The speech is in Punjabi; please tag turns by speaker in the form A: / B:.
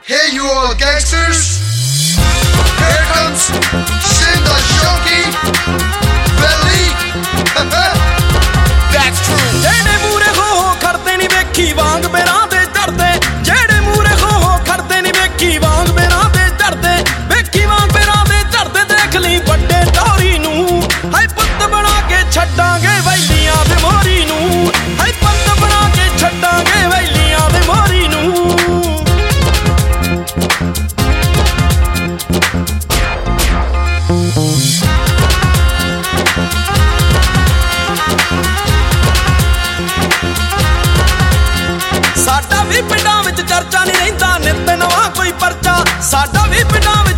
A: Hey, you all gangsters! Here comes Shinda Shonky Belly. That's true.
B: ਜਿਹੜੇ ਮੂਰੇ ਹੋ ਖੜਦੇ ਨਹੀਂ ਵੇਖੀ ਵਾਂਗ ਮੇਰਾਂ ਦੇ ਚੜਦੇ ਜਿਹੜੇ ਮੂਰੇ ਹੋ ਖੜਦੇ ਨਹੀਂ ਵੇਖੀ ਵਾਂਗ ਮੇਰਾਂ ਦੇ ਚੜਦੇ ਵੇਖੀ ਵਾਂਗ ਮੇਰਾਂ ਦੇ ਚੜਦੇ ਦੇਖ ਲਈ ਵੱਡੇ ਟੌਰੀ ਨੂੰ ਹਾਏ ਪੁੱਤ ਬਣਾ ਕੇ ਛੱਡਾਂਗੇ ਵੈਲੀਆਂ ਦੇ ਮੋਰੀ ਨੂੰ ਹਾਏ ਪੁੱਤ ਬਣਾ ਕੇ ਛੱਡਾਂਗੇ ਵੈਲੀਆਂ ਦੇ ਮੋਰੀ ਨੂੰ ਸਾਡਾ ਵੀ ਪਿੰਡਾਂ ਵਿੱਚ ਚਰਚਾ ਨਹੀਂ ਰਹਿੰਦਾ ਨਿੱਤ ਨਵਾਂ ਕੋਈ ਪਰਚਾ ਸਾਡਾ ਵੀ ਪਿੰਡਾਂ